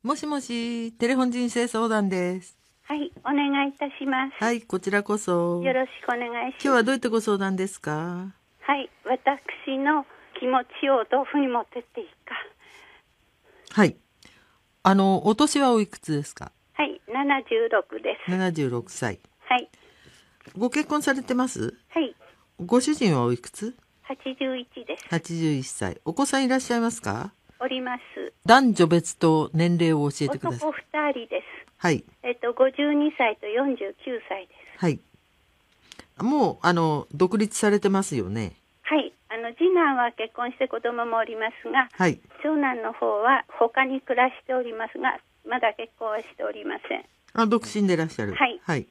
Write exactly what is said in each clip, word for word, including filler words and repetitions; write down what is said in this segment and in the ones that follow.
もしもし、テレフォン人生相談です。 はい、お願いいたします。 はい、こちらこそ。 よろしくお願いします。 今日はどういったご相談ですか？ はい、私の気持ちをどういうふうに持ってっていいか。 はい。あの、お年はおいくつですか？ はい、ななじゅうろくです。 ななじゅうろくさい。 はい。 ご結婚されてます？ はい。 ご主人はおいくつ？ はちじゅういちです。 はちじゅういっさい。お子さんいらっしゃいますか？ おります。 男女別と年齢を教えてください。 男ふたりです。 はい。 えっと、ごじゅうにさいとよんじゅうきゅうさいです。 はい。もう、あの、独立されてますよね。 はい。あの、次男は結婚して子供もおりますが、 はい。 長男の方は他に暮らしておりますが、まだ結婚はしておりません。 あ、独身でいらっしゃる。 はい。 はい。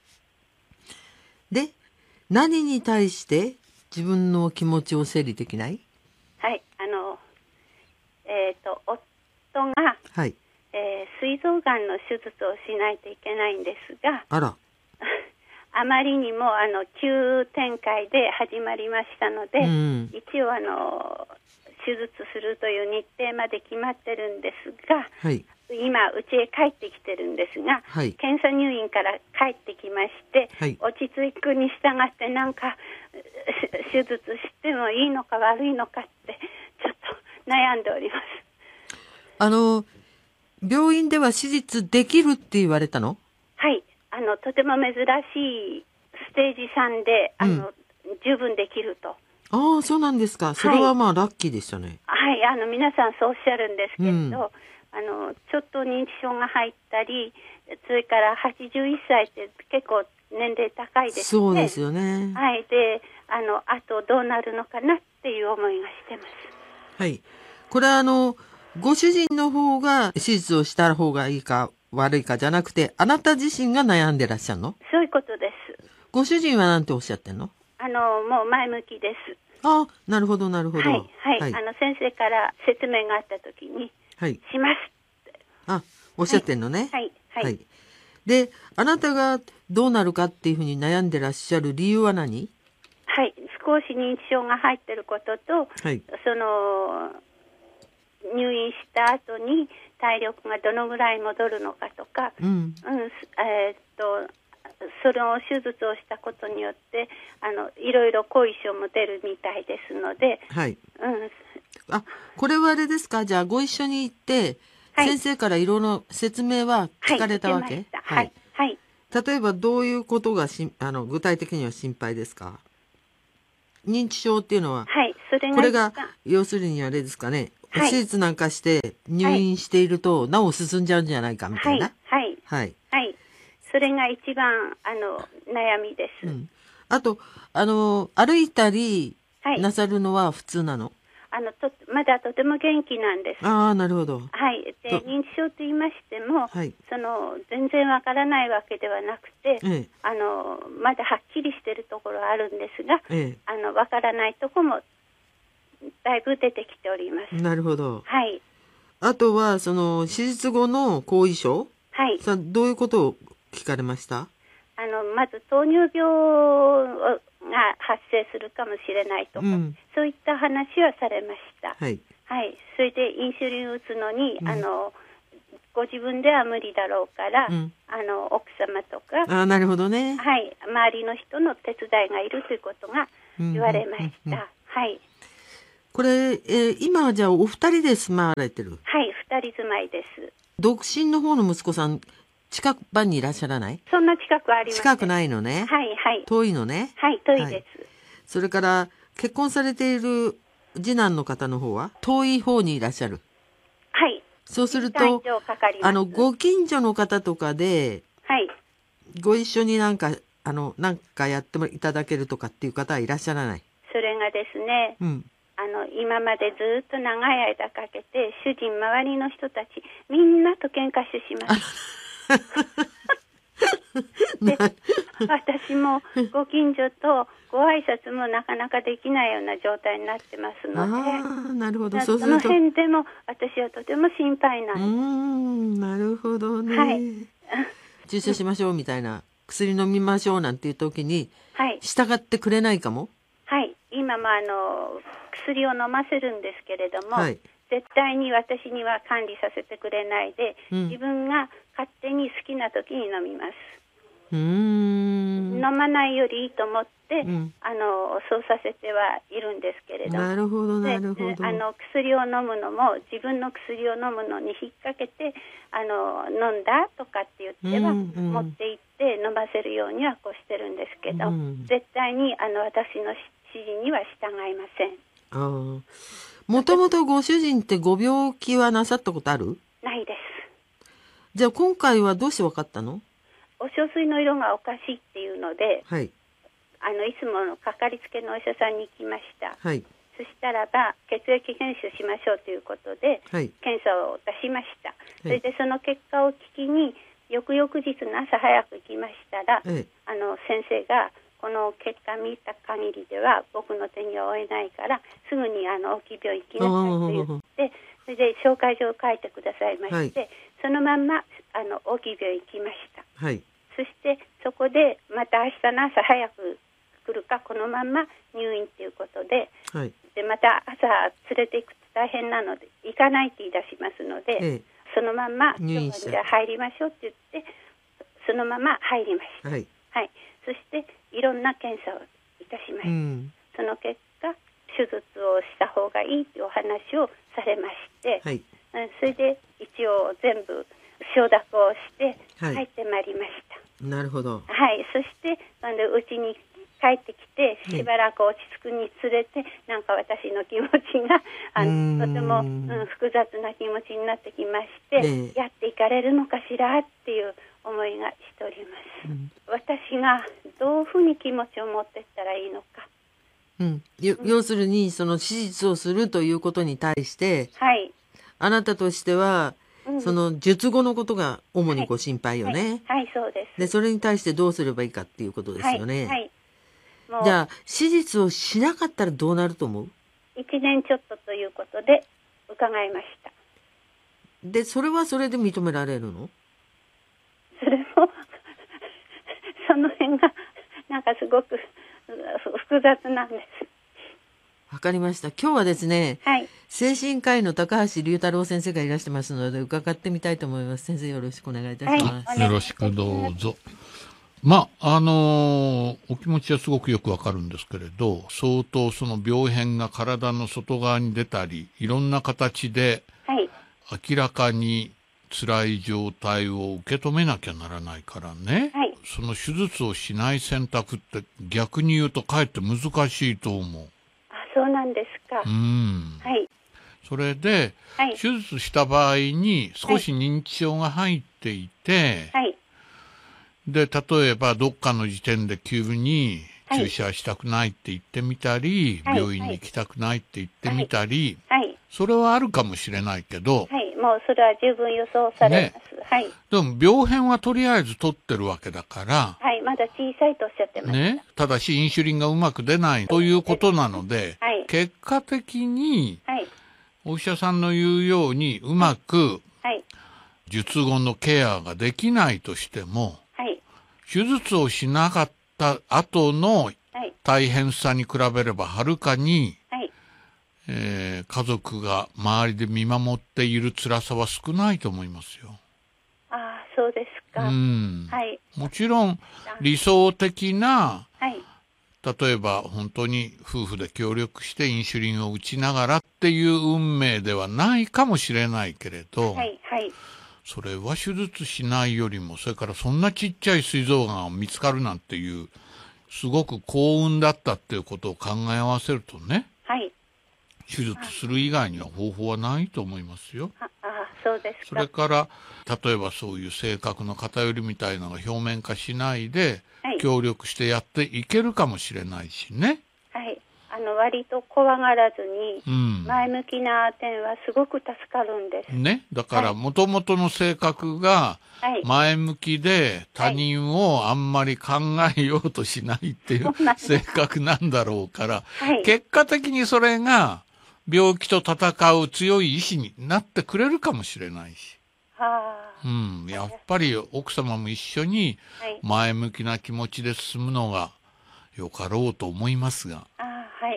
で、何に対して自分の気持ちを整理できない？ はい。あの、えっと、夫が、 はい。 えー、膵臓がんの手術をしないといけないんですが、 あら。 あまりにもあの急展開で始まりましたので、うん、一応あの手術するという日程まで決まってるんですが、はい、今うちへ帰ってきてるんですが、はい、検査入院から帰ってきまして、はい、落ち着くに従ってなんか手術してもいいのか悪いのかってちょっと悩んでおります。 あの病院では手術できるって言われたの？ はい、あのとても珍しいステージさんであの、うん、十分できると。 ああ、そうなんですか。それはまあ、はい、ラッキーでしたね。 はい、あの皆さんそうおっしゃるんですけれど、うん、あのちょっと認知症が入ったり、それからはちじゅういっさいって結構年齢高いですね。 そうですよね。 はい、で、あのあとどうなるのかなっていう思いがしてます。 はい、これはあのご主人の方が手術をした方がいいか悪いかじゃなくて、あなた自身が悩んでらっしゃるの？ そういうことです。 ご主人は何ておっしゃってんの？ あのもう前向きです。 あ、なるほどなるほど。 はいはい、はい、あの先生から説明があった時に、はい、しますって。 あ、おっしゃってんのね。 はいはい、はい、 で、あなたがどうなるかっていうふうに悩んでらっしゃる理由は何？ はい、少し認知症が入ってることと、はい、その入院した後に体力がどのぐらい戻るのかとか、うんうん、えー、っとその手術をしたことによってあのいろいろ後遺症も出るみたいですので、はい、 うん、あ、これはあれですか？じゃあご一緒に行って、はい、先生からいろいろ説明は聞かれたわけ？ はい、はい、 例えばどういうことがしあの具体的には心配ですか？認知症っていうのは、はい、それがこれが要するにあれですかね、はい、手術なんかして入院していると、はい、なお進んじゃうんじゃないかみたいな。 はいはい、はい、それが一番あの悩みです。うん、 あとあの歩いたりなさるのは普通なの？ あのとまだとても元気なんです。 ああ、なるほど。 はい。で、認知症と言いましても、はい、その全然わからないわけではなくて、ええ、あのまだはっきりしているところはあるんですが、ええ、あのわからないところもだいぶ出てきております。 なるほど。 はい。あとはその手術後の後遺症、はい、さあどういうことを聞かれました？ あのまず糖尿病が発生するかもしれないとか、うん、そういった話はされました。はい、はい、それでインシュリン打つのに、うん、あのご自分では無理だろうから、うん、あの奥様とか、 あ、なるほどね、 はい、周りの人の手伝いがいるということが言われました。うんうんうんうん、はい。 これ、えー、今はじゃあお二人で住まわれてる？ はい、二人住まいです。 独身の方の息子さん近く場にいらっしゃらない？ そんな近くありません。 近くないのね。 はいはい。 遠いのね。 はい、遠いです。はい、 それから結婚されている次男の方の方は遠い方にいらっしゃる？ はい。 そうするとあのご近所の方とかで、はい、ご一緒になんかあのなんかやってもいただけるとかっていう方はいらっしゃらない？ それがですね、うん、あの今までずっと長い間かけて主人周りの人たちみんなと喧嘩してしまう。で私もご近所とご挨拶もなかなかできないような状態になってますので、 あ、なるほど。 そうするとその辺でも私はとても心配なんです。うーん、なるほどね、はい、注射しましょうみたいな、薬飲みましょうなんていう時に、はい、従ってくれないかも。 はい、今もあの薬を飲ませるんですけれども、はい、 絶対に私には管理させてくれないで、うん、自分が勝手に好きな時に飲みます。 うーん、 飲まないよりいいと思って、うん、あのそうさせてはいるんですけれども、 なるほどなるほど。 あの薬を飲むのも自分の薬を飲むのに引っ掛けて、あの飲んだとかって言っては、うんうん、持って行って飲ませるようにはこうしてるんですけど、うん、絶対にあの私の指示には従いません。 あ、もともとご主人ってご病気はなさったことある？ ないです。 じゃあ今回はどうして分かったの？ お小水の色がおかしいっていうので、 はい、 あのいつものかかりつけのお医者さんに行きました。 はい、 そしたらば血液検査しましょうということで、はい、検査を出しました。それでその結果を聞きに翌々日の朝早く行きましたら、はい、あの先生がこの結果見た限りでは僕の手には負えないからすぐにあの大きい病院行きなさいと言って、それで紹介状を書いてくださいまして、はい、そのまんまあの大きい病院行きました。 はい、 そしてそこでまた明日の朝早く来るかこのまんま入院ということで、はい、でまた朝連れて行くと大変なので行かないって言い出しますので、ええ、そのまんま入院じゃ入りましょうって言ってそのまま入りました。はい、はい、そしていろんな検査をいたしました。うん、その結果手術をした方がいいというお話をされまして、はい、それで一応全部承諾をして帰ってまいりました。 はい、なるほど。 はい、そしてうちに帰ってきてしばらく落ち着くにつれて、なんか私の気持ちがあのとても、うん、複雑な気持ちになってきまして、えー、やっていかれるのかしらっていう思いがしております。うん、私がどういうふうに気持ちを持っていったらいいのか。 うん、要するにその手術をするということに対して、 はい、あなたとしてはその術後のことが主にご心配よね。 はい、はいはい、そうです。 で、それに対してどうすればいいかっていうことですよね。はい、はい、じゃあ手術をしなかったらどうなると思う？ いちねんちょっとということで伺いました。 で、それはそれで認められるの？ それもその辺がなんかすごく複雑なんです。 わかりました。今日はですね、 はい、 精神科医の高橋龍太郎先生がいらしてますので伺ってみたいと思います。先生よろしくお願いいたします。 はい、よろしくどうぞ。まあ、あのー、お気持ちはすごくよくわかるんですけれど、相当その病変が体の外側に出たり、いろんな形で、明らかに辛い状態を受け止めなきゃならないからね、はい、その手術をしない選択って逆に言うとかえって難しいと思う。 そうなんですか。 うん。 はい。 それで、はい、手術した場合に少し認知症が入っていて、はい、で、例えばどっかの時点で急に注射したくないって言ってみたり、はい、病院に行きたくないって言ってみたり、はいはい、それはあるかもしれないけど、 はい、もうそれは十分予想されます。ね、はい。 でも病変はとりあえず取ってるわけだから、 はい、まだ小さいとおっしゃってました。 ね、ただしインシュリンがうまく出ないということなので、はい、結果的に、はい、お医者さんの言うようにうまく、はい、術後のケアができないとしても、はい、手術をしなかった後の大変さに比べればはるかに、はい、えー、家族が周りで見守っている辛さは少ないと思いますよ。 ああ、そうですか。うん、はい、 もちろん理想的な、はい、例えば本当に夫婦で協力してインシュリンを打ちながらっていう運命ではないかもしれないけれど、はいはい、それは手術しないよりも、それからそんなちっちゃい膵臓がんが見つかるなんていうすごく幸運だったっていうことを考え合わせるとね、はい、手術する以外には方法はないと思いますよ。 ああ、そうですか。 それから例えばそういう性格の偏りみたいなのが表面化しないで、はい、協力してやっていけるかもしれないしね。 はい、あの割と怖がらずに前向きな点はすごく助かるんです。 うん、ね、だからもともとの性格が前向きで他人をあんまり考えようとしないっていう性格なんだろうから、はい、結果的にそれが病気と戦う強い意志になってくれるかもしれないし。はあ、うん、やっぱり奥様も一緒に前向きな気持ちで進むのがよかろうと思いますが。 あ、はい、わかり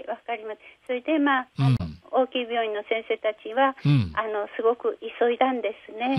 ります。それで、まあ、うん、大きい病院の先生たちは、うん、あのすごく急いだんですね。うん、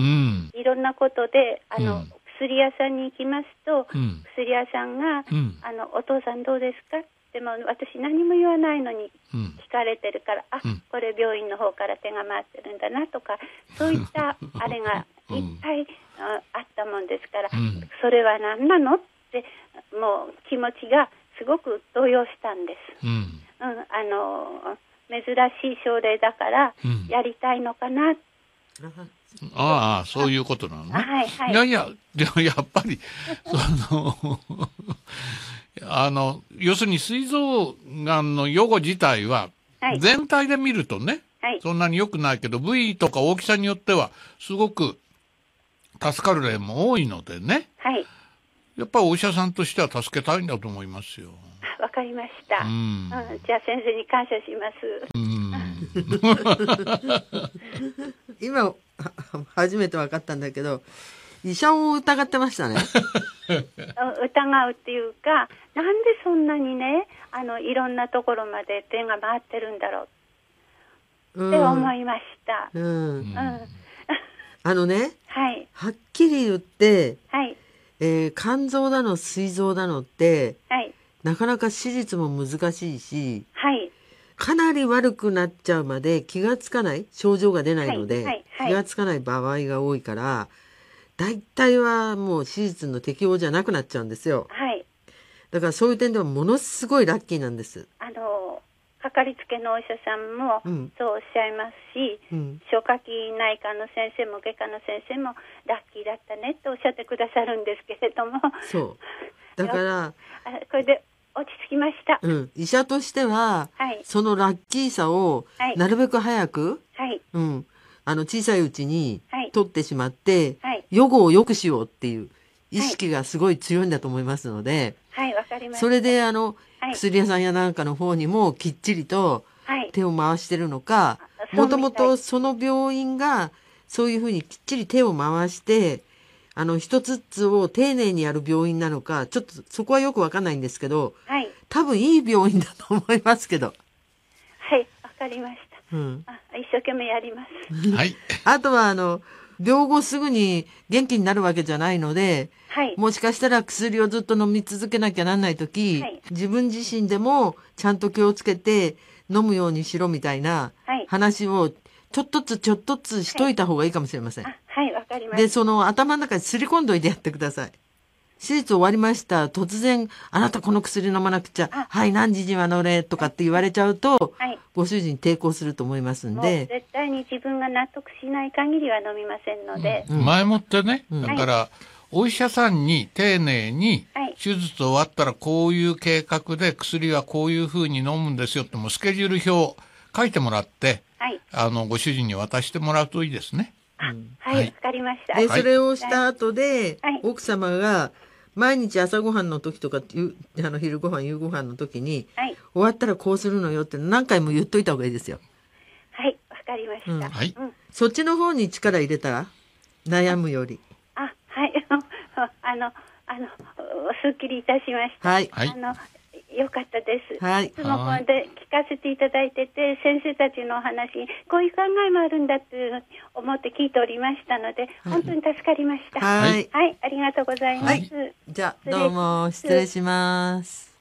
いろんなことであの、うん、薬屋さんに行きますと、うん、薬屋さんが、うん、あのお父さんどうですか、でも私何も言わないのに聞かれてるから、うん、あ、これ病院の方から手が回ってるんだなとか、そういったあれがいっぱい、うん、あったもんですから、うん、それは何なのってもう気持ちがすごく動揺したんです。うん、うん、あの珍しい症例だからやりたいのかな、うん、 ああ、そういうことなのね。はいはい。いやいや、でもやっぱり、その、あの、要するに膵臓がんの予後自体は、全体で見るとね、はい、そんなに良くないけど、部位とか大きさによっては、すごく助かる例も多いのでね。はい。やっぱりお医者さんとしては助けたいんだと思いますよ。 わかりました。うん。うん、じゃあ先生に感謝します。 うん。今、初めて分かったんだけど、医者を疑ってましたね。 疑うっていうか、なんでそんなにね、あのいろんなところまで手が回ってるんだろうって思いました。うん。うんうん、 あのね、はい、はっきり言って、はい、えー、肝臓だの膵臓だのって、はい、なかなか手術も難しいし、はい、かなり悪くなっちゃうまで気がつかない、症状が出ないので、はいはいはい、気がつかない場合が多いから、大体はもう手術の適応じゃなくなっちゃうんですよ。はい。だからそういう点ではものすごいラッキーなんです。 あのかかりつけのお医者さんもそうおっしゃいますし、うん、消化器内科の先生も外科の先生もラッキーだったねっておっしゃってくださるんですけれども、そうだからこれで落ち着きました。 うん、医者としては、はい、そのラッキーさをなるべく早く、はい、うん、あの小さいうちに取ってしまって、はい、予後を良くしようっていう意識がすごい強いんだと思いますので、はい、わかりました。それであの、はい、薬屋さんやなんかの方にもきっちりと手を回してるのか、もともとその病院がそういうふうにきっちり手を回してあの一つずつを丁寧にやる病院なのか、ちょっとそこはよくわかんないんですけど、はい、多分いい病院だと思いますけど。 はい、わかりました。うん、あ、一生懸命やります。 はい。あとはあの病後すぐに元気になるわけじゃないので、はい、もしかしたら薬をずっと飲み続けなきゃなんないとき、はい、自分自身でもちゃんと気をつけて飲むようにしろみたいな話をちょっとずつちょっとずつしといた方がいいかもしれません。はい、はい、わかりました。で、その頭の中にすり込んどいてやってください。手術終わりました。突然、あなたこの薬飲まなくちゃ。はい、何時には乗れとかって言われちゃうと、はい、ご主人抵抗すると思いますんで。 絶対に自分が納得しない限りは飲みませんので。 うん、前もってね、だから、はい、お医者さんに丁寧に、手術終わったらこういう計画で薬はこういうふうに飲むんですよってもうスケジュール表書いてもらって、はい、あの、ご主人に渡してもらうといいですね。 うん、はい、わ、はい、かりました。 で、それをした後で、はい、奥様が、毎日朝ごはんの時とかあの昼ごはん夕ごはんの時に、はい、終わったらこうするのよって何回も言っといた方がいいですよ。 はい、わかりました。うん、はい、 そっちの方に力入れたら悩むより。 あ、はい、あのあのすっきりいたしました。はい、あのよかったです。はい。いつもこうで聞かせていただいてて、先生たちのお話にこういう考えもあるんだって思って聞いておりましたので、はい、本当に助かりました。はい。はい、ありがとうございます。はい、 じゃあどうも失礼します。